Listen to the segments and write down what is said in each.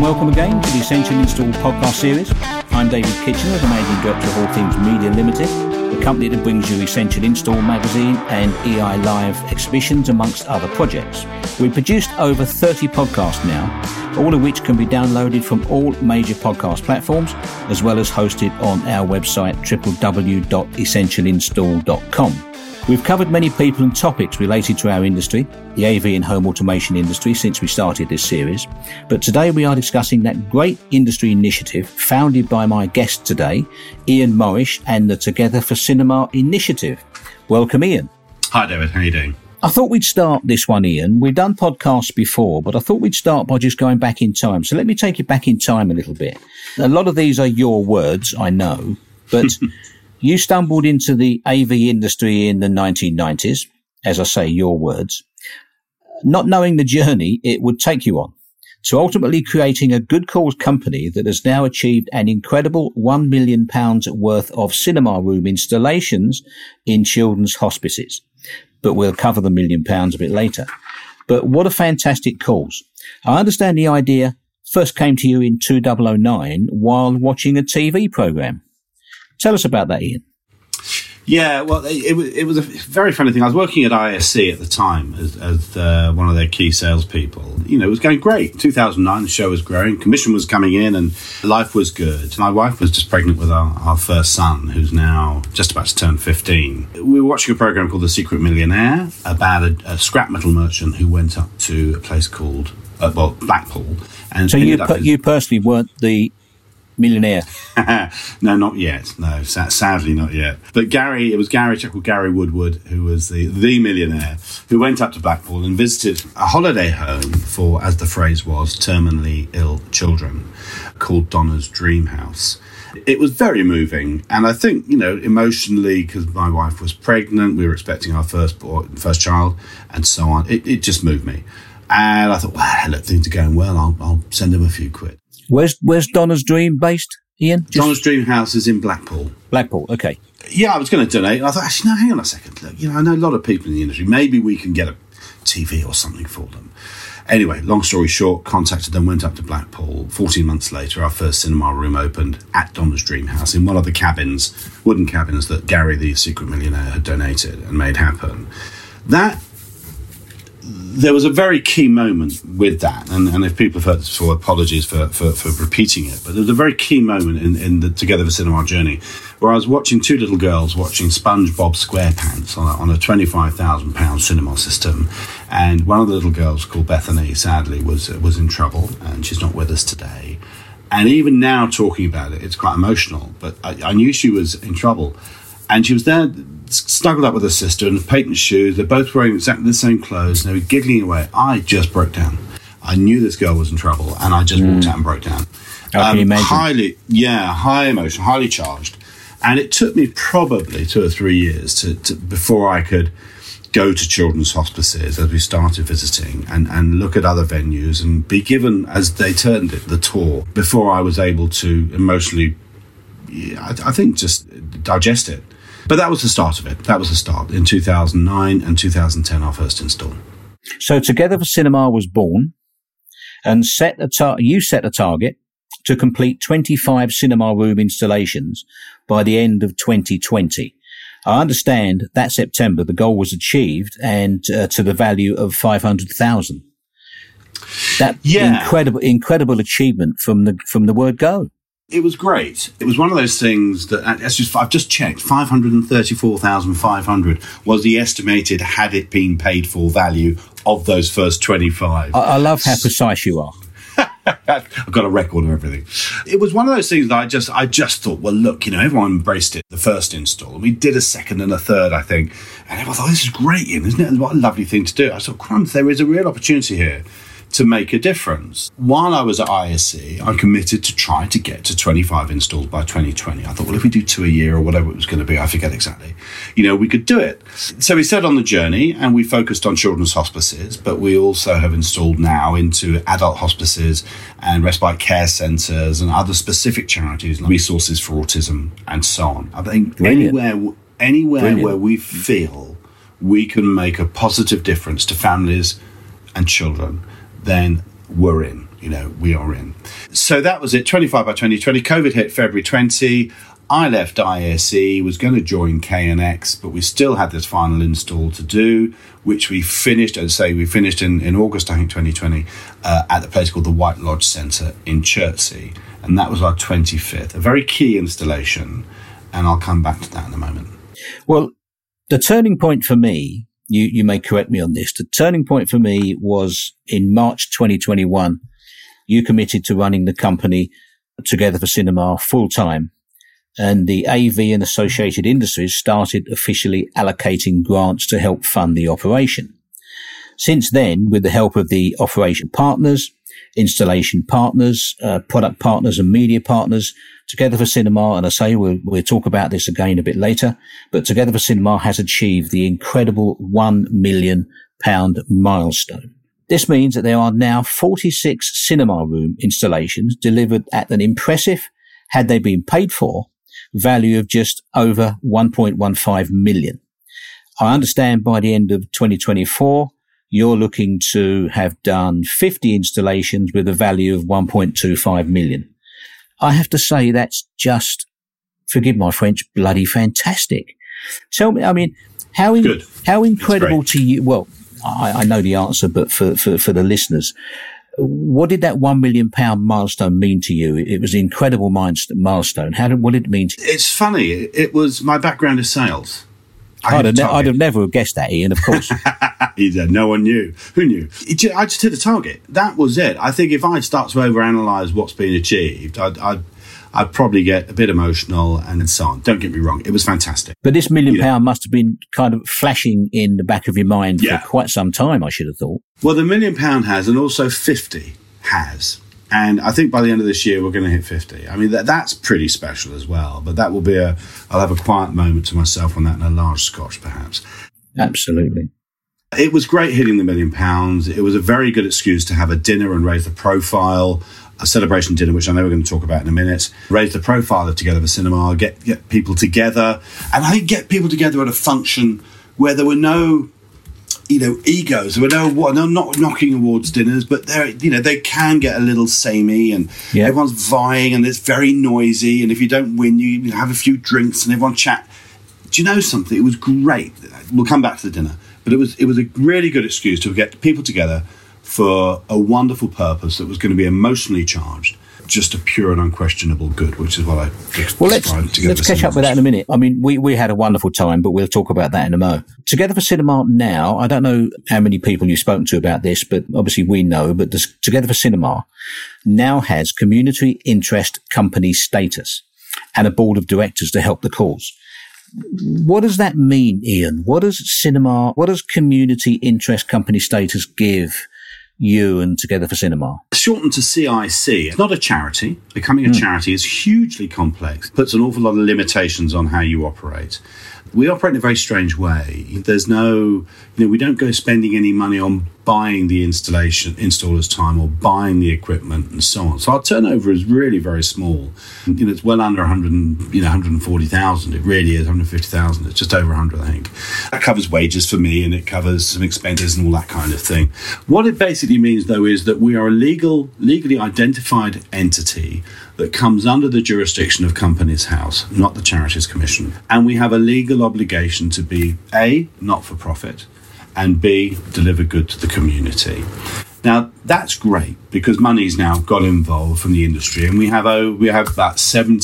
welcome again to the Essential Install podcast series. I'm David Kitchener, the Managing Director of All Things Media Limited, the company that brings you Essential Install magazine and EI Live exhibitions, amongst other projects. We've produced over 30 podcasts now, all of which can be downloaded from all major podcast platforms, as well as hosted on our website, www.essentialinstall.com. We've covered many people and topics related to our industry, the AV and home automation industry, since we started this series. But today we are discussing that great industry initiative founded by my guest today, Ian Morrish, and the Together for Cinema initiative. Welcome, Ian. Hi, David. How are you doing? I thought we'd start this one, Ian. We've done podcasts before, but I thought we'd start by just going back in time. So let me take you back in time a little bit. A lot of these are your words, I know, but you stumbled into the AV industry in the 1990s, as I say, your words, not knowing the journey it would take you on, to ultimately creating a good cause company that has now achieved an incredible £1 million worth of cinema room installations in children's hospices. But we'll cover the £1 million a bit later. But what a fantastic cause. I understand the idea first came to you in 2009 while watching a TV programme. Tell us about that, Ian. Yeah, well, it was a very funny thing. I was working at ISC at the time as one of their key salespeople. You know, it was going great. 2009, the show was growing, commission was coming in, and life was good. My wife was just pregnant with our first son, who's now just about to turn 15. We were watching a program called The Secret Millionaire about a scrap metal merchant who went up to a place called Blackpool. And so you personally weren't the millionaire? No, not yet. No, sadly not yet. But it was a chap called Gary Woodward, who was the millionaire, who went up to Blackpool and visited a holiday home for, as the phrase was, terminally ill children, called Donna's Dream House. It was very moving, and I think, you know, emotionally, because my wife was pregnant, we were expecting our first child, and so on. It just moved me, and I thought, well, look, things are going well. I'll send him a few quid. Where's Donna's Dream based, Ian? Donna's Dream House is in Blackpool. Blackpool, okay. Yeah, I was going to donate. And I thought, actually, no, hang on a second. Look, you know, I know a lot of people in the industry. Maybe we can get a TV or something for them. Anyway, long story short, contacted them, went up to Blackpool. 14 months later, our first cinema room opened at Donna's Dream House in one of the cabins, wooden cabins that Gary, the secret millionaire, had donated and made happen. There was a very key moment with that, and if people have heard this before, apologies for repeating it, but there was a very key moment in the Together for Cinema journey where I was watching two little girls watching SpongeBob SquarePants on a £25,000 cinema system, and one of the little girls, called Bethany, sadly was in trouble, and she's not with us today. And even now talking about it, it's quite emotional, but I knew she was in trouble. And she was there, snuggled up with her sister in the patent shoes. They're both wearing exactly the same clothes, and they were giggling away. I just broke down. I knew this girl was in trouble, and I just walked out and broke down. How can you imagine? High emotion, highly charged. And it took me probably 2 or 3 years to before I could go to children's hospices as we started visiting and look at other venues and be given, as they termed it, the tour, before I was able to emotionally, I think, just digest it. But that was the start of it. That was the start. In 2009 and 2010, our first install. So Together for Cinema was born, and you set a target to complete 25 cinema room installations by the end of 2020. I understand that September the goal was achieved, and to the value of 500,000. That incredible achievement from the word go. It was great. It was one of those things that, I've just checked, 534,500 was the estimated, had it been paid for, value of those first 25. I love how precise you are. I've got a record of everything. It was one of those things that I just thought, well, look, you know, everyone embraced it, the first install. We did a second and a third, I think. And everyone thought, this is great, Ian, isn't it? What a lovely thing to do. I thought, crumbs, there is a real opportunity here to make a difference. While I was at ISC, I committed to try to get to 25 installs by 2020. I thought, well, if we do 2 a year or whatever it was going to be, I forget exactly, you know, we could do it. So we set on the journey and we focused on children's hospices, but we also have installed now into adult hospices and respite care centres and other specific charities, like Resources for Autism and so on. I think anywhere where we feel we can make a positive difference to families and children, then we're in. we are in. So that was it, 25 by 2020. COVID hit February 20. I left ISE, was going to join K&X, but we still had this final install to do, which we finished, in August, I think, 2020, at the place called the White Lodge Centre in Chertsey. And that was our 25th, a very key installation. And I'll come back to that in a moment. Well, the turning point for me, you may correct me on this, the turning point for me was in March 2021. You committed to running the company Together for Cinema full time. And the AV and associated industries started officially allocating grants to help fund the operation. Since then, with the help of the operation partners, installation partners, product partners and media partners, Together for Cinema, and I say we'll talk about this again a bit later, but Together for Cinema has achieved the incredible £1 million milestone. This means that there are now 46 cinema room installations delivered at an impressive, had they been paid for, value of just over 1.15 million. I understand by the end of 2024, you're looking to have done 50 installations with a value of 1.25 million. I have to say that's just, forgive my French, bloody fantastic. Tell me, I mean, how incredible to you? Well, I know the answer, but for the listeners, what did that £1 million milestone mean to you? It was an incredible milestone. What did it mean to you? It's funny. It was my background is sales. I'd have never guessed that, Ian, of course. He said, no one knew. Who knew? I just hit a target. That was it. I think if I start to overanalyze what's been achieved, I'd probably get a bit emotional and so on. Don't get me wrong. It was fantastic. But this £1 million must have been kind of flashing in the back of your mind for quite some time, I should have thought. Well, the £1 million has, and also 50 has. And I think by the end of this year, we're going to hit 50. I mean, that's pretty special as well. But that will be I'll have a quiet moment to myself on that and a large scotch, perhaps. Absolutely. It was great hitting the £1 million. It was a very good excuse to have a dinner and raise the profile, a celebration dinner, which I know we're going to talk about in a minute. Raise the profile of Together for Cinema, get people together. And I think get people together at a function where there were no egos. There were no not knocking awards dinners, but they can get a little samey and everyone's vying and it's very noisy. And if you don't win, you have a few drinks and everyone chat. Do you know something? It was great. We'll come back to the dinner, but it was a really good excuse to get people together for a wonderful purpose that was going to be emotionally charged. Just a pure and unquestionable good, which is what I described. Well, let's catch up with that in a minute. I mean, we had a wonderful time, but we'll talk about that in a mo. Together for Cinema now, I don't know how many people you've spoken to about this, but obviously we know, but Together for Cinema now has community interest company status and a board of directors to help the cause. What does that mean, Ian? What does community interest company status give you and Together for Cinema? Shortened to CIC. It's not a charity. Becoming a charity is hugely complex. Puts an awful lot of limitations on how you operate. We operate in a very strange way. There's no, we don't go spending any money on buying the installer's time or buying the equipment and so on. So our turnover is really very small. It's well under 140,000. It really is 150,000. It's just over 100, I think. That covers wages for me and it covers some expenses and all that kind of thing. What it basically means, though, is that we are a legally identified entity that comes under the jurisdiction of Companies House, not the Charities Commission. And we have a legal obligation to be A, not-for-profit, and B, deliver good to the community. Now, that's great because money's now got involved from the industry, and we have about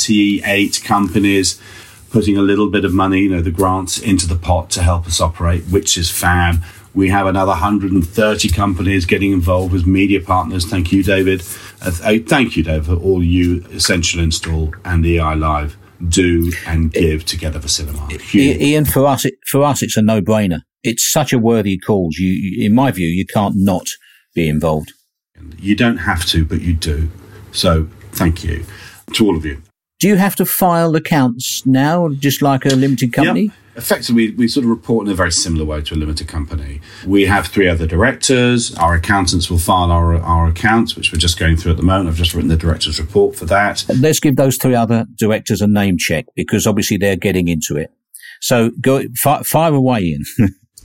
78 companies putting a little bit of money, the grants into the pot to help us operate, which is fab. We have another 130 companies getting involved with media partners. Thank you, David. Thank you, David, for all you Essential Install and EI Live do and give Together for Cinema. Ian, for us, it's a no-brainer. It's such a worthy cause. In my view, you can't not be involved. You don't have to, but you do. So thank you to all of you. Do you have to file accounts now, just like a limited company? Yep. Effectively, we sort of report in a very similar way to a limited company. We have 3 other directors. Our accountants will file our accounts, which we're just going through at the moment. I've just written the director's report for that. Let's give those 3 other directors a name check because obviously they're getting into it. So go fire away, Ian.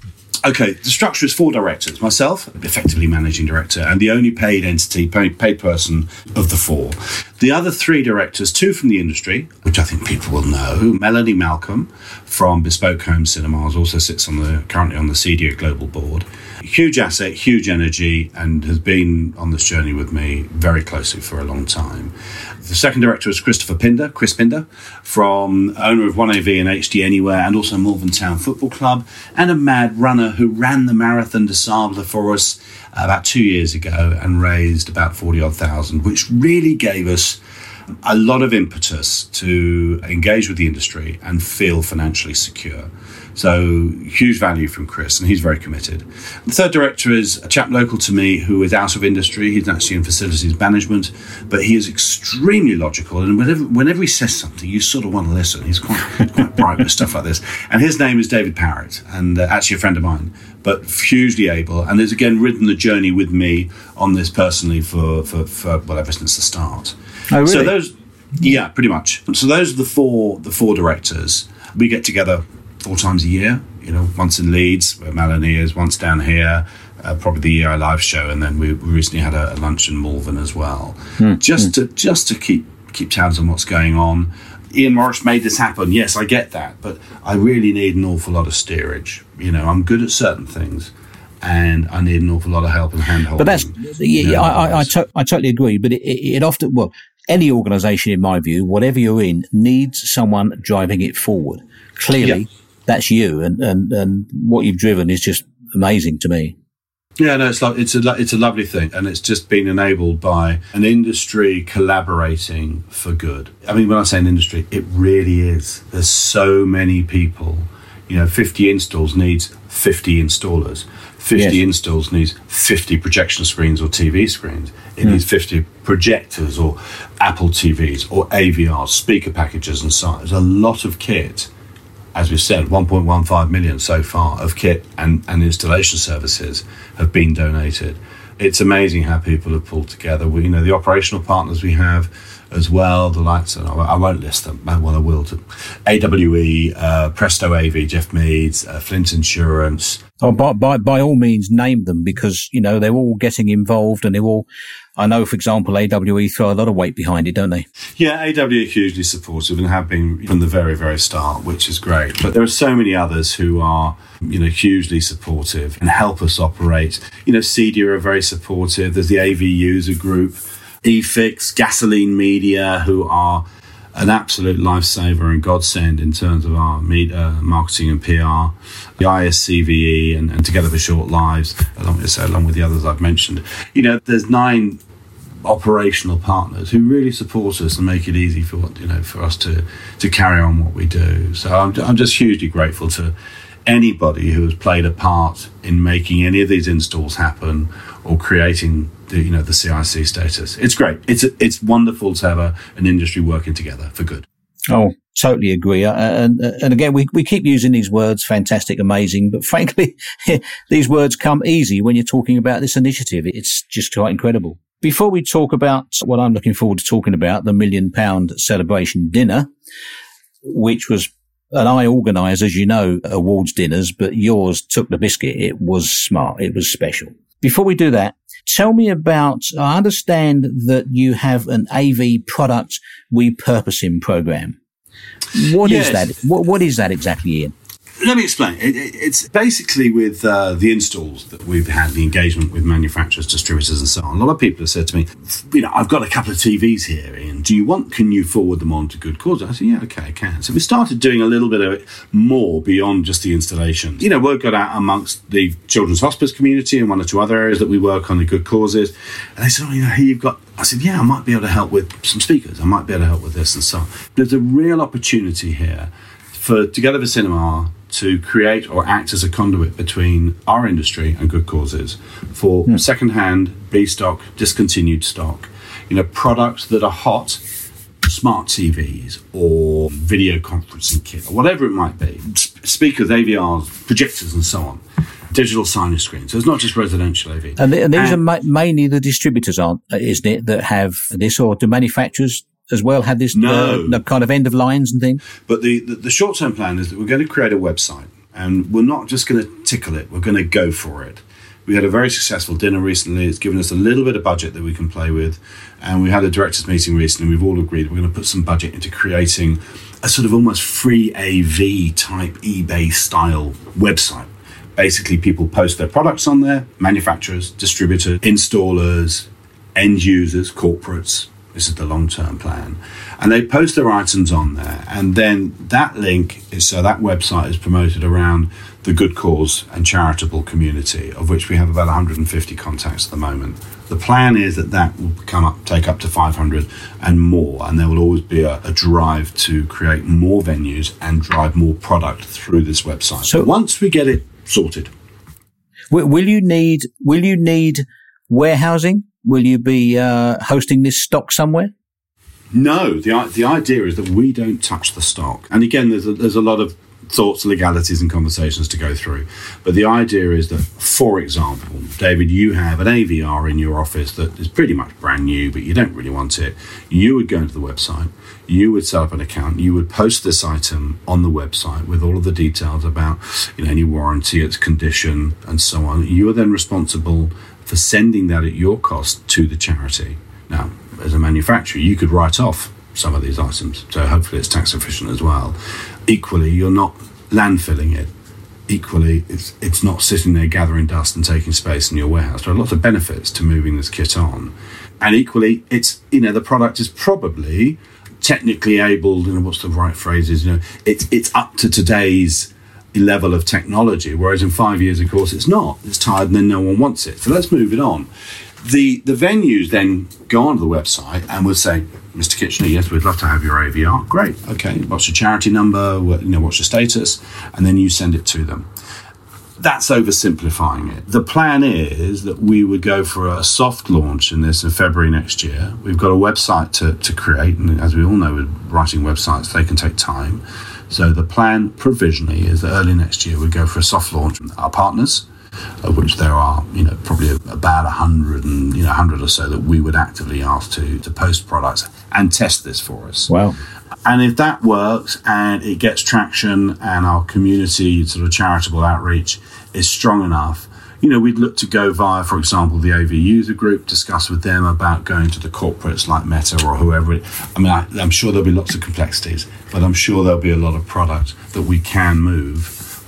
Okay, the structure is 4 directors. Myself, effectively managing director, and the only paid entity, paid person of the 4. The other 3 directors, 2 from the industry, which I think people will know. Melanie Malcolm from Bespoke Home Cinemas also sits currently on the CDO Global Board. Huge asset, huge energy, and has been on this journey with me very closely for a long time. The second director is Chris Pinder, from owner of 1AV and HD Anywhere, and also Malvern Town Football Club, and a mad runner who ran the Marathon des Sables for us about 2 years ago and raised about 40,000, which really gave us a lot of impetus to engage with the industry and feel financially secure. So huge value from Chris, and he's very committed. The third director is a chap local to me who is out of industry. He's actually in facilities management, but he is extremely logical. And whenever he says something, you sort of want to listen. He's quite bright with stuff like this. And his name is David Parrott, and actually a friend of mine, but hugely able. And has again ridden the journey with me on this personally for ever since the start. Oh, really? So yeah, pretty much. So those are the four directors. We get together 4 times a year, once in Leeds, where Melanie is, once down here, probably the EI live show, and then we recently had a lunch in Malvern as well, just to keep tabs on what's going on. Ian Morris made this happen. Yes, I get that, but I really need an awful lot of steerage. I'm good at certain things, and I need an awful lot of help and hand-holding. But I totally agree. But it often, any organisation, in my view, whatever you're in, needs someone driving it forward. Clearly. Yeah. That's you, and what you've driven is just amazing to me. Yeah, no, it's a lovely thing, and it's just been enabled by an industry collaborating for good. I mean, when I say an industry, it really is. There's so many people. 50 installs needs 50 installers. 50 installs needs 50 projection screens or TV screens. It needs 50 projectors or Apple TVs or AVRs, speaker packages, and so on. There's a lot of kit. As we've said, 1.15 million so far of kit and installation services have been donated. It's amazing how people have pulled together. The operational partners we have as well, the likes of, I won't list them, well, I will. AWE, Presto AV, Jeff Meads, Flint Insurance. Oh, by all means, name them, because, they're all getting involved, and I know, for example, AWE throw a lot of weight behind it, don't they? Yeah, AWE are hugely supportive and have been from the very, very start, which is great. But there are so many others who are, hugely supportive and help us operate. CEDIA are very supportive. There's the AV user group, eFix, Gasoline Media, who are an absolute lifesaver and godsend in terms of our marketing and PR. The ISCVE and Together for Short Lives, along with the others I've mentioned. There's 9 operational partners who really support us and make it easy for us to carry on what we do. So I'm just hugely grateful to anybody who has played a part in making any of these installs happen or creating the CIC status. It's great. It's wonderful to have an industry working together for good. Oh, totally agree. And again, we keep using these words, fantastic, amazing, but frankly, these words come easy when you're talking about this initiative. It's just quite incredible. Before we talk about what I'm looking forward to talking about, the £1 million celebration dinner, which was, and I organise, as you know, awards dinners, but yours took the biscuit. It was smart. It was special. Before we do that, tell me about, I understand that you have an AV product repurposing program. What is that? What is that exactly, Ian? Let me explain. It's basically with the installs that we've had, the engagement with manufacturers, distributors, and so on. A lot of people have said to me, I've got a couple of TVs here, Ian. Can you forward them on to good cause? I said, yeah, okay, I can. So we started doing a little bit of it more beyond just the installation. Word got out amongst the Children's Hospice community and 1 or 2 other areas that we work on, the good causes. And they said, here you've got... I said, yeah, I might be able to help with some speakers. I might be able to help with this and so on. There's a real opportunity here for Together for Cinema to create or act as a conduit between our industry and good causes for second-hand, B-stock, discontinued stock, products that are hot, smart TVs or video conferencing kit or whatever it might be, speakers, AVRs, projectors and so on, digital signage screens. So it's not just residential AV. And these are mainly the distributors, isn't it, that have this, or do manufacturers as well had this kind of end of lines and things? But the short-term plan is that we're going to create a website, and we're not just going to tickle it, we're going to go for it. We had a very successful dinner recently. It's given us a little bit of budget that we can play with. And we had a directors meeting recently. We've all agreed we're going to put some budget into creating a sort of almost free AV type eBay style website. Basically, people post their products on there, manufacturers, distributors, installers, end users, corporates. This is the long-term plan. And they post their items on there. And then that link is so that website is promoted around the good cause and charitable community, of which we have about 150 contacts at the moment. The plan is that will take up to 500 and more. And there will always be a drive to create more venues and drive more product through this website. So once we get it sorted. Will you need warehousing? Will you be hosting this stock somewhere? No, the idea is that we don't touch the stock. And again, there's a lot of thoughts, legalities and conversations to go through. But the idea is that, for example, David, you have an AVR in your office that is pretty much brand new, but you don't really want it. You would go into the website, you would set up an account, you would post this item on the website with all of the details about any warranty, its condition, and so on. You are then responsible for sending that at your cost to the charity. Now, as a manufacturer, you could write off some of these items, so hopefully it's tax efficient as well. Equally, you're not landfilling it. Equally, it's not sitting there gathering dust and taking space in your warehouse. There are lots of benefits to moving this kit on. And equally, it's the product is probably technically able, what's the right phrase is, it's up to today's level of technology, whereas in 5 years, of course, it's not. It's tired and then no one wants it. So let's move it on. The venues then go onto the website and will say, Mr. Kitchener, yes, we'd love to have your AVR. Great. Okay. What's your charity number? What's your status? And then you send it to them. That's oversimplifying it. The plan is that we would go for a soft launch in this in February next year. We've got a website to create. And as we all know, with writing websites, they can take time. So the plan provisionally is that early next year we'd go for a soft launch. Our partners, of which there are, probably about 100 and 100 or so that we would actively ask to post products and test this for us. Wow. And if that works and it gets traction and our community sort of charitable outreach is strong enough, we'd look to go via, for example, the AV user group, discuss with them about going to the corporates like Meta or whoever. I'm sure there'll be lots of complexities, but I'm sure there'll be a lot of product that we can move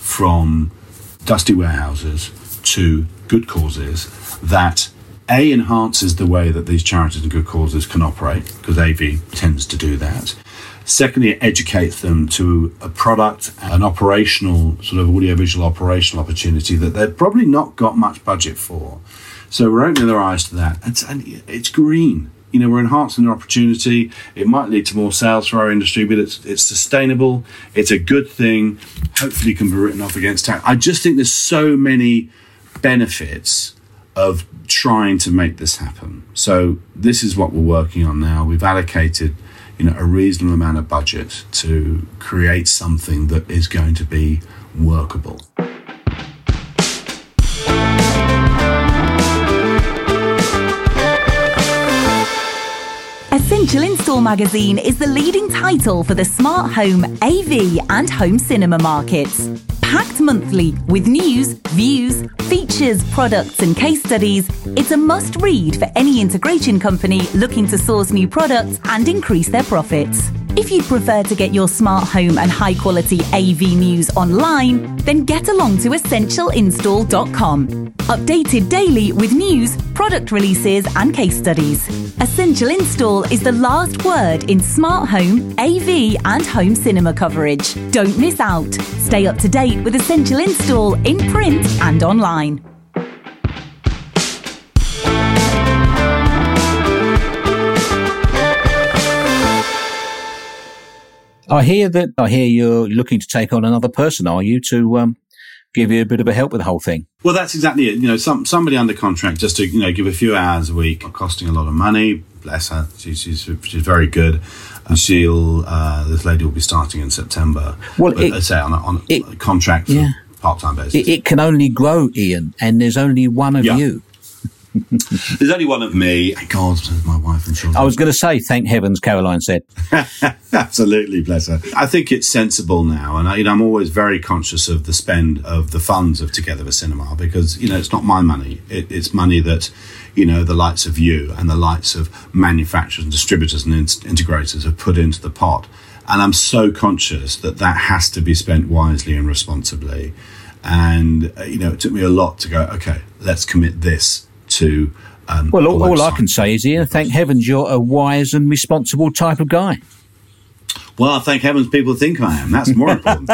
from dusty warehouses to good causes that enhances the way that these charities and good causes can operate, because AV tends to do that. Secondly, it educates them to a product, an operational, sort of audiovisual operational opportunity that they've probably not got much budget for. So we're opening their eyes to that. And it's green. We're enhancing their opportunity. It might lead to more sales for our industry, but it's sustainable. It's a good thing. Hopefully can be written off against tax. I just think there's so many benefits of trying to make this happen. So this is what we're working on now. We've allocated a reasonable amount of budget to create something that is going to be workable. Essential Install magazine is the leading title for the smart home, AV and home cinema markets. Packed monthly with news, views, features, products and case studies, it's a must-read for any integration company looking to source new products and increase their profits. If you'd prefer to get your smart home and high-quality AV news online, then get along to EssentialInstall.com. Updated daily with news, product releases and case studies. Essential Install is the last word in smart home, AV and home cinema coverage. Don't miss out. Stay up to date with Essential Install in print and online. I hear you're looking to take on another person, are you, to give you a bit of a help with the whole thing? Well, that's exactly it. Somebody under contract just to, give a few hours a week, costing a lot of money. Bless her. She's very good. And this lady will be starting in September. Well, let's say on a contract for part-time basis. It can only grow, Ian, and there's only one of you. There's only one of me. Thank God, my wife and children. I was going to say, thank heavens, Caroline said. Absolutely, bless her. I think it's sensible now, and I'm always very conscious of the spend of the funds of Together for Cinema, because it's not my money. It's money that the likes of you and the likes of manufacturers and distributors and integrators have put into the pot. And I'm so conscious that has to be spent wisely and responsibly. And it took me a lot to go, okay, let's commit this to. Well, all I can say is, Ian, thank heavens you're a wise and responsible type of guy. Well, thank heavens people think I am. That's more important.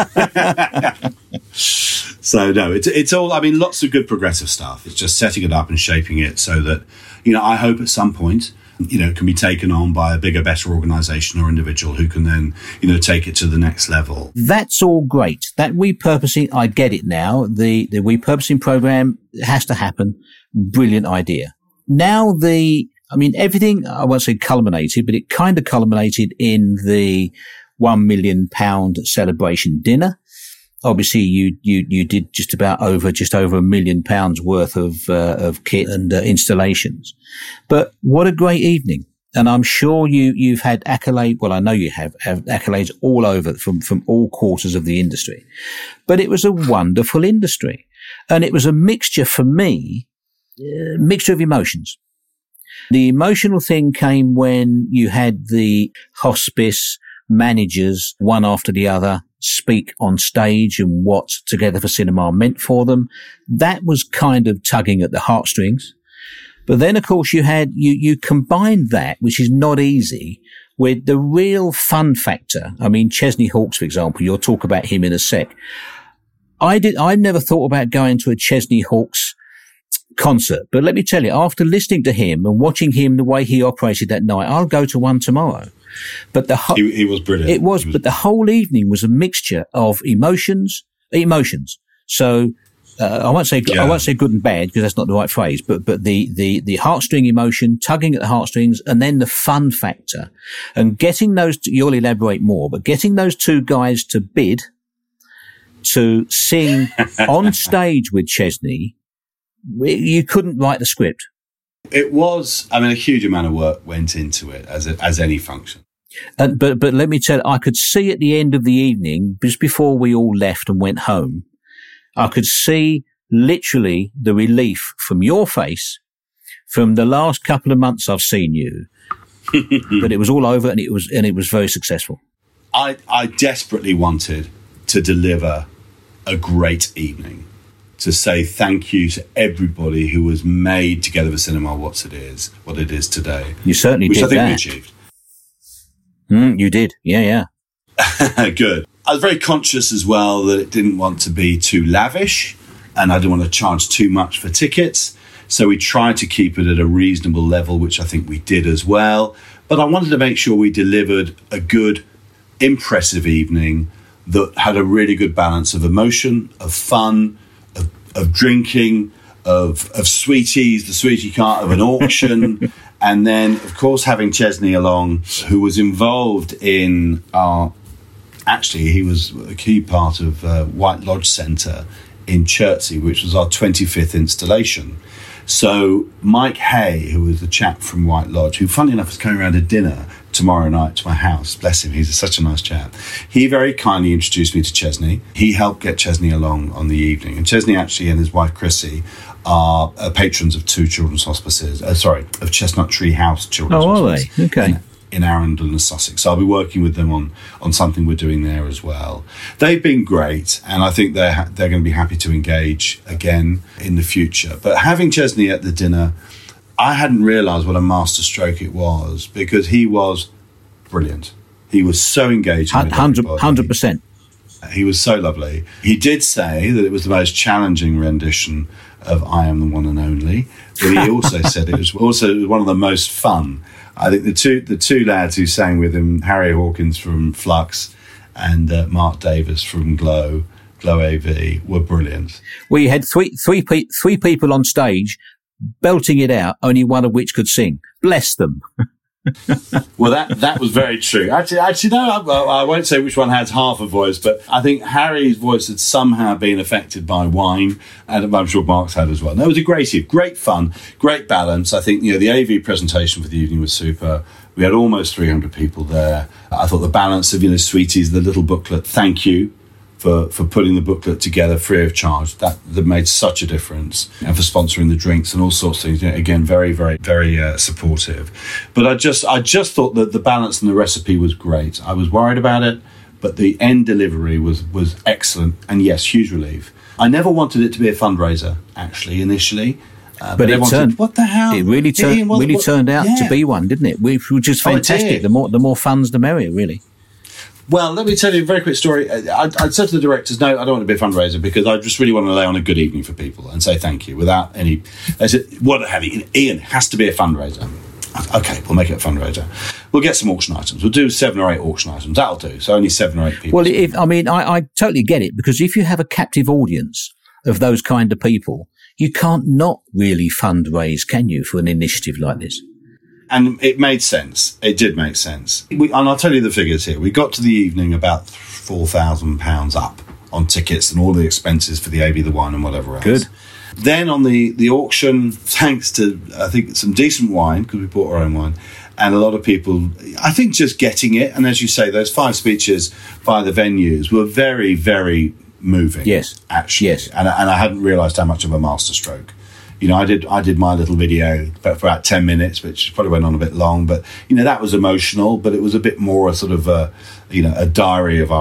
So, no, it's all, lots of good progressive stuff. It's just setting it up and shaping it so that, I hope at some point, it can be taken on by a bigger, better organisation or individual who can then, take it to the next level. That's all great. That repurposing, I get it now. The repurposing program has to happen. Brilliant idea. Now everything, I won't say culminated, but it kind of culminated in the £1 million celebration dinner. Obviously, you did just over £1 million worth of kit and installations. But what a great evening. And I'm sure you've had accolades. Well, I know you have accolades all over from all quarters of the industry. But it was a wonderful industry. And it was a mixture for me, mixture of emotions. The emotional thing came when you had the hospice managers, one after the other, speak on stage and what Together for Cinema meant for them. That was kind of tugging at the heartstrings. But then, of course, you combined that, which is not easy, with the real fun factor. Chesney Hawkes, for example, you'll talk about him in a sec. I never thought about going to a Chesney Hawkes concert, but let me tell you, after listening to him and watching him the way he operated that night, I'll go to one tomorrow. But he was brilliant. But the whole evening was a mixture of emotions. So I won't say good and bad, because that's not the right phrase. But the heartstring emotion, tugging at the heartstrings, and then the fun factor, and getting those. You'll elaborate more, but getting those two guys to bid to sing on stage with Chesney. You couldn't write the script. It was, a huge amount of work went into it, as any function. But let me tell you, I could see at the end of the evening, just before we all left and went home, I could see literally the relief from your face from the last couple of months I've seen you. But it was all over, and it was very successful. I desperately wanted to deliver a great evening, to say thank you to everybody who has made Together for Cinema what it is today. You certainly did that. Which I think we achieved. You did. Yeah. Good. I was very conscious as well that it didn't want to be too lavish, and I didn't want to charge too much for tickets. So we tried to keep it at a reasonable level, which I think we did as well. But I wanted to make sure we delivered a good, impressive evening that had a really good balance of emotion, of fun, of drinking, of sweeties, the sweetie cart of an auction, and then, of course, having Chesney along, who was involved in he was a key part of White Lodge Centre in Chertsey, which was our 25th installation. So Mike Hay, who was the chap from White Lodge, who, funny enough, is coming around to dinner tomorrow night to my house. Bless him, he's such a nice chap. He very kindly introduced me to Chesney. He helped get Chesney along on the evening. And Chesney actually and his wife Chrissy are patrons of two children's hospices. Of Chestnut Tree House Children's Hospice. Oh, are they? Okay. In Arundel and Sussex. So I'll be working with them on something we're doing there as well. They've been great, and I think they're going to be happy to engage again in the future. But having Chesney at the dinner, I hadn't realised what a masterstroke it was, because he was brilliant. He was so engaged. 100%. He was so lovely. He did say that it was the most challenging rendition of I Am the One and Only, but he also said it was also one of the most fun. I think the two lads who sang with him, Harry Hawkins from Flux and Mark Davis from Glow AV, were brilliant. We had three people on stage belting it out, only one of which could sing. Bless them. Well, that was very true. Actually, no, I won't say which one has half a voice, but I think Harry's voice had somehow been affected by wine, and I'm sure Mark's had as well. No, it was a great fun, great balance. I think, the AV presentation for the evening was super. We had almost 300 people there. I thought the balance of, Sweeties, the little booklet, thank you for putting the booklet together free of charge. That made such a difference, and for sponsoring the drinks and all sorts of things. Again, very, very, very supportive. But I just thought that the balance and the recipe was great. I was worried about it, but the end delivery was excellent. And yes, huge relief. I never wanted it to be a fundraiser, actually, initially. But it turned. What the hell? It really turned out to be one, didn't it? Which is fantastic. The more funds, the merrier, really. Well, let me tell you a very quick story. I said to the directors, no, I don't want to be a fundraiser because I just really want to lay on a good evening for people and say thank you without any... They said, what have you? Ian, has to be a fundraiser. Okay, we'll make it a fundraiser. We'll get some auction items. We'll do 7 or 8 auction items. That'll do. So only 7 or 8 people. Well, I totally get it, because if you have a captive audience of those kind of people, you can't not really fundraise, can you, for an initiative like this? And it made sense. It did make sense. And I'll tell you the figures here. We got to the evening about £4,000 up on tickets and all the expenses for the AV, the wine and whatever else. Good. Then on the auction, thanks to, I think, some decent wine, because we bought our own wine, and a lot of people, I think, just getting it. And as you say, those 5 speeches by the venues were very, very moving. Yes. Actually. Yes. And I hadn't realised how much of a masterstroke. I did my little video for about 10 minutes, which probably went on a bit long, but that was emotional. But it was a bit more a sort of a diary of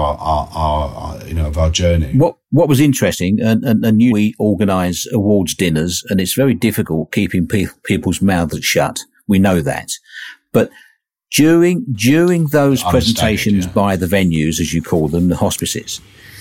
our journey. What was interesting, and we organise awards dinners, and it's very difficult keeping people's mouths shut. We know that, but during those presentations by the venues, as you call them, the hospices,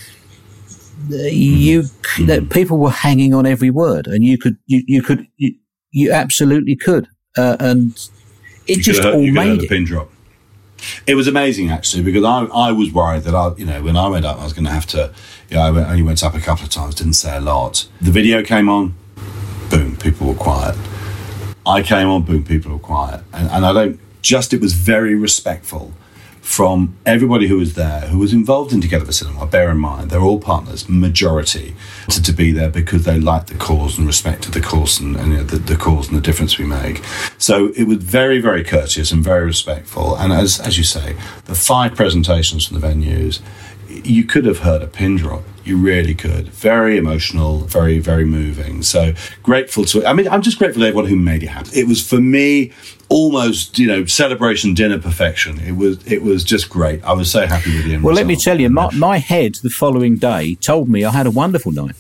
people were hanging on every word, and you absolutely could, and it just all made it. Pin drop. It was amazing, actually, because I was worried that when I went up, I was going to have to. I only went up a couple of times, didn't say a lot. The video came on, boom, people were quiet. I came on, boom, people were quiet, and I don't. It was very respectful from everybody who was there, who was involved in Together for Cinema. Bear in mind, they're all partners, majority, to be there because they like the cause and respected the cause and the cause and the difference we make. So it was very, very courteous and very respectful. And as you say, the 5 presentations from the venues, you could have heard a pin drop. You really could. Very emotional, very, very moving. So grateful I'm just grateful to everyone who made it happen. It was, for me, almost, celebration dinner perfection. It was just great. I was so happy with the end result. Let me tell you, my head the following day told me I had a wonderful night.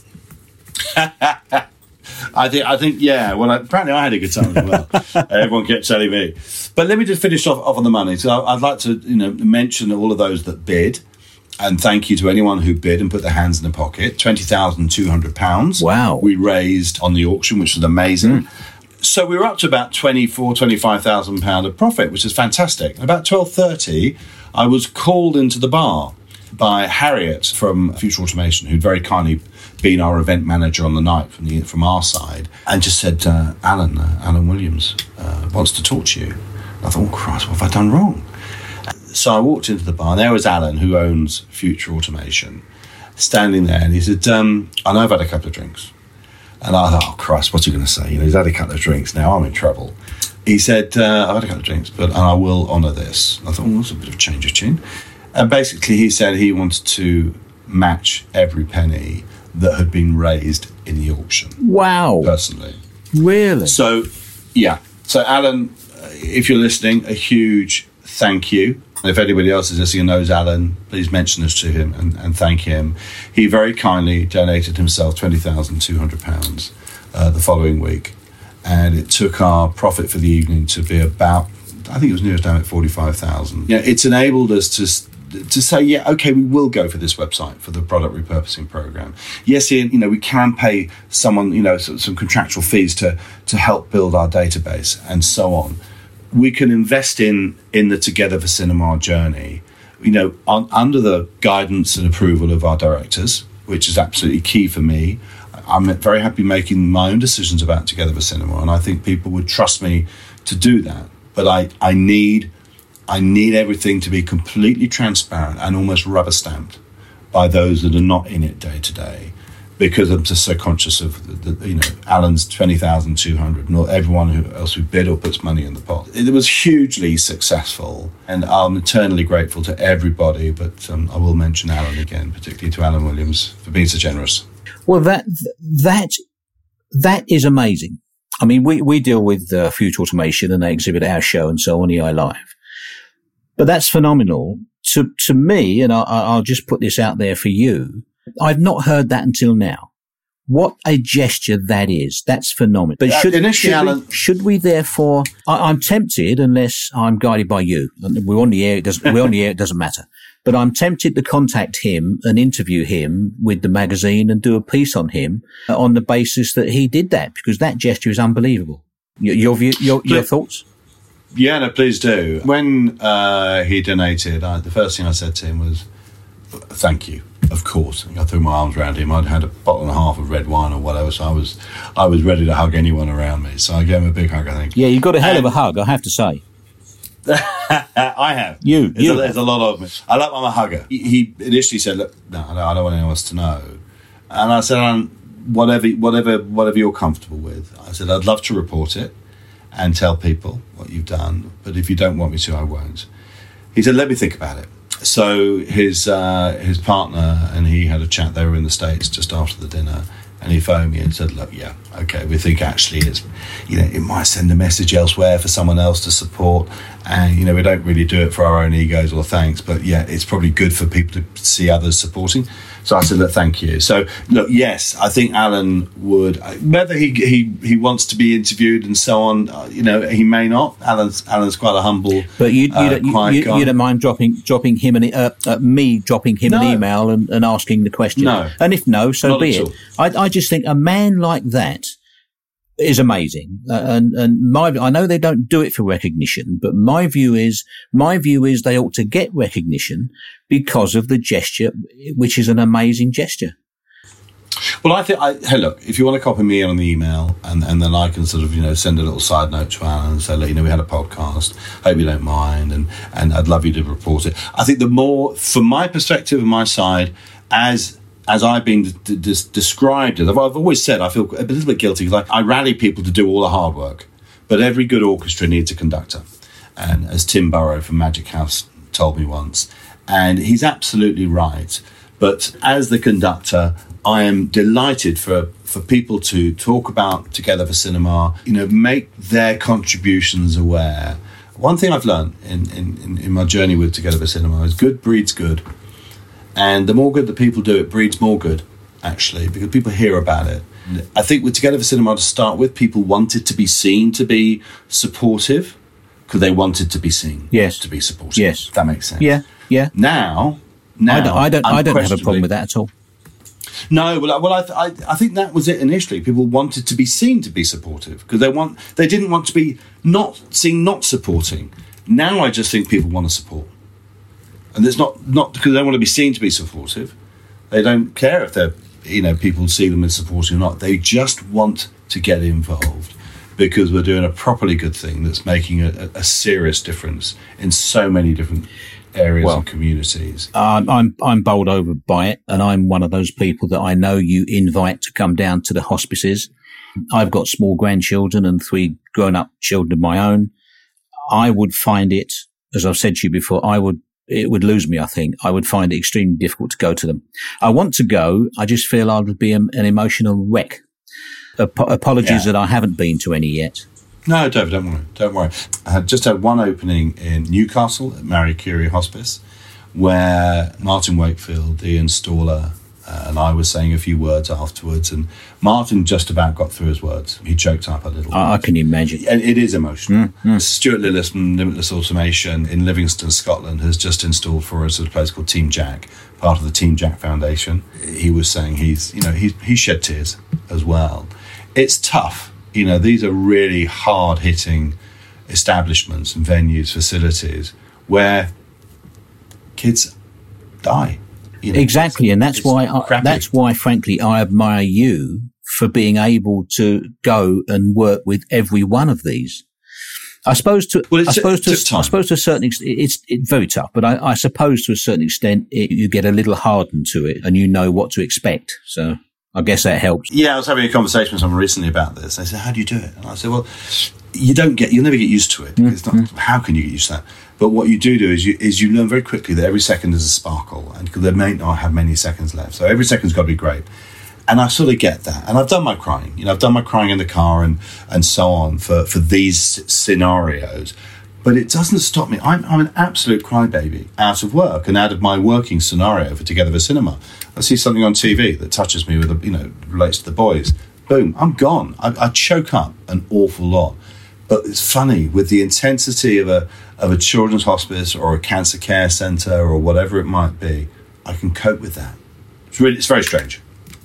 I think, yeah. Well, apparently I had a good time as well. Everyone kept telling me. But let me just finish off on the money. So I'd like to, mention all of those that bid. And thank you to anyone who bid and put their hands in the pocket. £20,200. Wow. We raised on the auction, which was amazing. So we were up to about £25,000 of profit, which is fantastic. About 12:30, I was called into the bar by Harriet from Future Automation, who'd very kindly been our event manager on the night from our side, and just said, Alan Williams wants to talk to you. And I thought, oh, Christ, what have I done wrong? So I walked into the bar, and there was Alan, who owns Future Automation, standing there, and he said, I know I've had a couple of drinks. And I thought, oh, Christ, what's he going to say? He's had a couple of drinks, now I'm in trouble. He said, I've had a couple of drinks, and I will honour this. And I thought, that's a bit of a change of tune. And basically he said he wanted to match every penny that had been raised in the auction. Wow. Personally. Really? So, yeah. So, Alan, if you're listening, a huge thank you. If anybody else is listening and knows Alan, please mention this to him and thank him. He very kindly donated himself £20,200 the following week. And it took our profit for the evening to be about, I think it was near down at 45,000. Yeah, it's enabled us to say, yeah, okay, we will go for this website for the product repurposing program. Yes, Ian, we can pay someone, some contractual fees to help build our database and so on. We can invest in the Together for Cinema journey, under the guidance and approval of our directors, which is absolutely key for me. I'm very happy making my own decisions about Together for Cinema, and I think people would trust me to do that. but I need everything to be completely transparent and almost rubber stamped by those that are not in it day to day, because I'm just so conscious of the Alan's 20,200, not everyone else who bid or puts money in the pot. It was hugely successful, and I'm eternally grateful to everybody, but I will mention Alan again, particularly to Alan Williams for being so generous. Well, that is amazing. I mean, we deal with Future Automation, and they exhibit our show and so on, EI Live. But that's phenomenal. To me, and I'll just put this out there for you, I've not heard that until now. What a gesture that is. That's phenomenal. But should we therefore, I'm tempted, unless I'm guided by you. We're on the air, it doesn't matter. But I'm tempted to contact him and interview him with the magazine and do a piece on him on the basis that he did that, because that gesture is unbelievable. Your view, your thoughts? Yeah, no, please do. When he donated, the first thing I said to him was, thank you, of course. I threw my arms around him. I'd had a bottle and a half of red wine or whatever, so I was ready to hug anyone around me. So I gave him a big hug, I think. Yeah, you got a hell of a hug, I have to say. I have. There's a lot of me. I'm a hugger. He initially said, look, no, I don't want anyone else to know. And I said, whatever you're comfortable with. I said, I'd love to report it and tell people what you've done, but if you don't want me to, I won't. He said, let me think about it. So his partner and he had a chat. They were in the States just after the dinner, and he phoned me and said, look, yeah, okay, we think actually it's, it might send a message elsewhere for someone else to support, and we don't really do it for our own egos or thanks, but yeah, it's probably good for people to see others supporting. So I said, look, thank you. So look, yes, I think Alan would, whether he wants to be interviewed and so on, he may not. Alan's quite a humble, but you don't mind dropping him me dropping him an email and asking the question. No, and if no, so not be it. I just think a man like that is amazing, and I know they don't do it for recognition, but my view is they ought to get recognition because of the gesture, which is an amazing gesture. Well, I think, hey, look, if you want to copy me on the email, and then I can sort of, send a little side note to Alan and say, look, we had a podcast, hope you don't mind, and I'd love you to report it. I think the more, from my perspective and my side, as I've been described as, I've always said I feel a little bit guilty because I rally people to do all the hard work, but every good orchestra needs a conductor. And as Tim Burrow from Magic House told me once, and he's absolutely right. But as the conductor, I am delighted for people to talk about Together for Cinema, make their contributions aware. One thing I've learned in my journey with Together for Cinema is good breeds good. And the more good that people do, it breeds more good, actually, because people hear about it. I think with Together for Cinema, to start with, people wanted to be seen to be supportive because they wanted to be seen to be supportive. Yes. If that makes sense. Yeah. Now I don't have a problem with that at all. No, well, I think that was it initially. People wanted to be seen to be supportive because they didn't want to be not supporting. Now I just think people want to support. And it's not because they want to be seen to be supportive. They don't care if they're, people see them as supporting or not. They just want to get involved because we're doing a properly good thing that's making a serious difference in so many different areas and communities. I'm bowled over by it, and I'm one of those people that I know you invite to come down to the hospices. I've got small grandchildren and 3 grown-up children of my own. I would find it, as I've said to you before, it would lose me, I think. I would find it extremely difficult to go to them. I want to go. I just feel I would be an emotional wreck. Apologies that I haven't been to any yet. No, David, don't worry. I had just had one opening in Newcastle at Marie Curie Hospice, where Martin Wakefield, the installer, and I were saying a few words afterwards, and Martin just about got through his words. He choked up a little bit. I can imagine. And it is emotional. Stuart Lillis from Limitless Automation in Livingston, Scotland, has just installed for us at a place called Team Jack, part of the Team Jack Foundation. He was saying he shed tears as well. It's tough. These are really hard-hitting establishments and venues, facilities, where kids die. Exactly, and that's why, frankly, I admire you for being able to go and work with every one of these. I suppose to a certain extent, it's very tough, but I suppose to a certain extent, you get a little hardened to it and you know what to expect. So I guess that helps. Yeah, I was having a conversation with someone recently about this. They said, how do you do it? And I said, well, you'll never get used to it. It's not, how can you get used to that? But what you do is you learn very quickly that every second is a sparkle, and there may not have many seconds left. So every second's got to be great. And I sort of get that. And I've done my crying. I've done my crying in the car and so on for these scenarios. But it doesn't stop me. I'm an absolute crybaby out of work and out of my working scenario for Together for Cinema. I see something on TV that touches me with, relates to the boys. Boom, I'm gone. I choke up an awful lot. But it's funny, with the intensity of a children's hospice or a cancer care centre or whatever it might be, I can cope with that. It's very strange.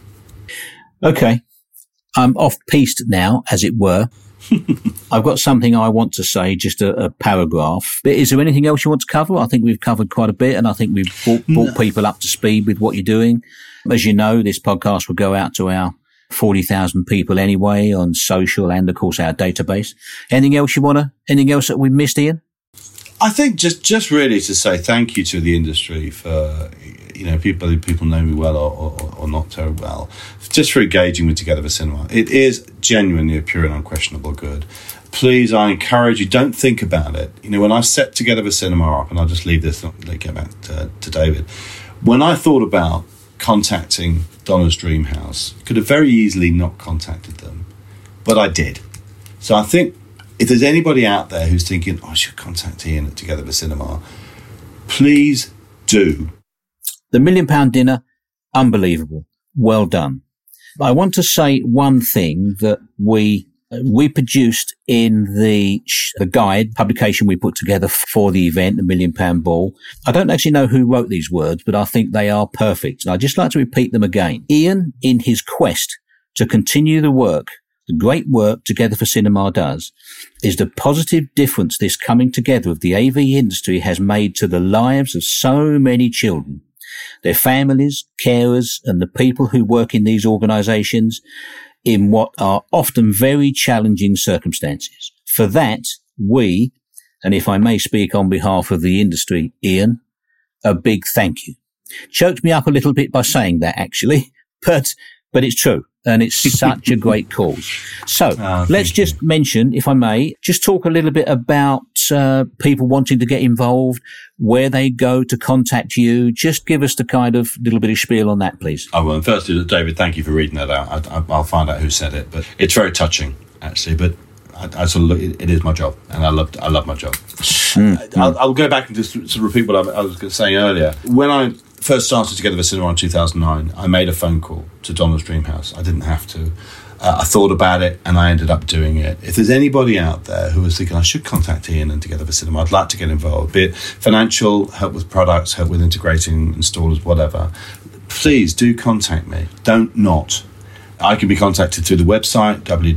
Okay, I'm off-piste now, as it were. I've got something I want to say, just a paragraph. But is there anything else you want to cover? I think we've covered quite a bit, and I think we've brought people up to speed with what you're doing. As you know, this podcast will go out to our 40,000 people anyway on social and, of course, our database. Anything else that we missed, Ian? I think just really to say thank you to the industry for, people know me well or not so well, just for engaging with Together for Cinema. It is genuinely a pure and unquestionable good. Please, I encourage you, don't think about it. When I set Together for Cinema up, and I'll just leave this, get back to David. When I thought about contacting Donna's Dream House, could have very easily not contacted them, but I did. So I think if there's anybody out there who's thinking, I should contact Ian at Together for Cinema, please do. The £1 Million Dinner, unbelievable. Well done. I want to say one thing that we produced in the guide publication we put together for the event, the £1 Million Ball. I don't actually know who wrote these words, but I think they are perfect. And I'd just like to repeat them again. Ian, in his quest to continue the great work Together for Cinema does, is the positive difference this coming together of the AV industry has made to the lives of so many children, their families, carers, and the people who work in these organisations in what are often very challenging circumstances. For that, we, and if I may speak on behalf of the industry, Ian, a big thank you. Choked me up a little bit by saying that, actually, but it's true. And it's such a great cause. So let's just mention, if I may, just talk a little bit about people wanting to get involved, where they go to contact you. Just give us the kind of little bit of spiel on that, please. Oh, well, and firstly, David, thank you for reading that out. I'll find out who said it, but it's very touching, actually. But I sort of look, it is my job, and I love my job. I'll go back and just to repeat what I was saying earlier. When I first started Together for Cinema in 2009, I made a phone call to Donna's Dream House. I didn't have to. I thought about it, and I ended up doing it. If there's anybody out there who is thinking, I should contact Ian and Together for Cinema, I'd like to get involved, be it financial, help with products, help with integrating installers, whatever, please do contact me. Don't not. I can be contacted through the website,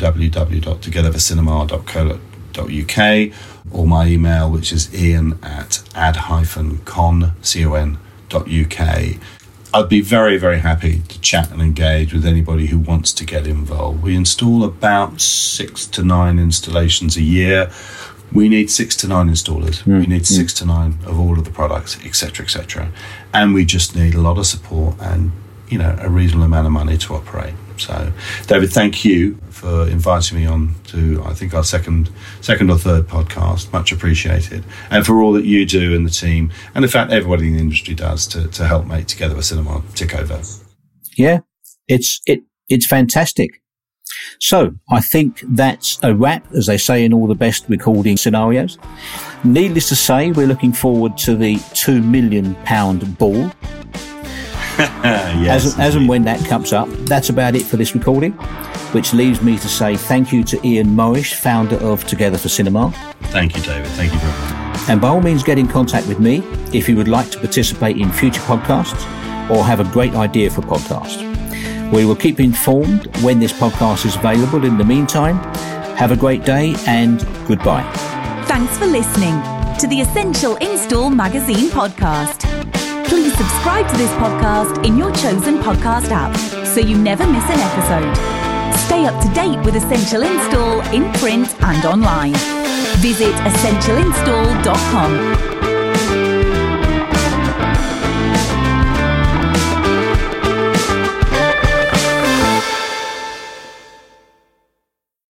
www.togetherforcinema.co.uk, or my email, which is ian@ad-con.uk. I'd be very, very happy to chat and engage with anybody who wants to get involved. We install about 6 to 9 installations a year. We need 6 to 9 installers. We need 6 to 9 of all of the products, etc., etc. And we just need a lot of support and, a reasonable amount of money to operate. So, David, thank you for inviting me on to, I think, our second or third podcast. Much appreciated. And for all that you do and the team, and in fact, everybody in the industry does to help make Together for Cinema tick over. Yeah, it's fantastic. So I think that's a wrap, as they say in all the best recording scenarios. Needless to say, we're looking forward to the £2 million ball. Yes, as and when that comes up. That's about it for this recording, which leaves me to say thank you to Ian Morris, founder of Together for Cinema. Thank you, David. Thank you very much. And by all means, get in contact with me if you would like to participate in future podcasts or have a great idea for a podcast. We will keep informed when this podcast is available. In the meantime, have a great day and goodbye. Thanks for listening to the Essential Install Magazine podcast. Please subscribe to this podcast in your chosen podcast app so you never miss an episode. Stay up to date with Essential Install in print and online. Visit essentialinstall.com.